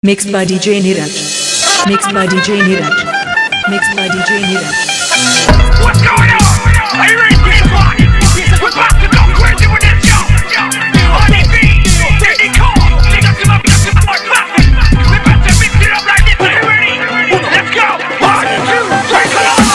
Mixed by DJ Niraj. Mixed by DJ Niraj. Mixed by DJ Niraj. What's going on? Are you ready for this party? We're about to go crazy with this show. Honey B, Daddy Cole, niggas to my block, to my traffic. We're about to mix it up like this. Are you ready? Let's go. 1, 2, 3, come on.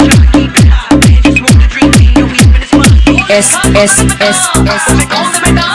S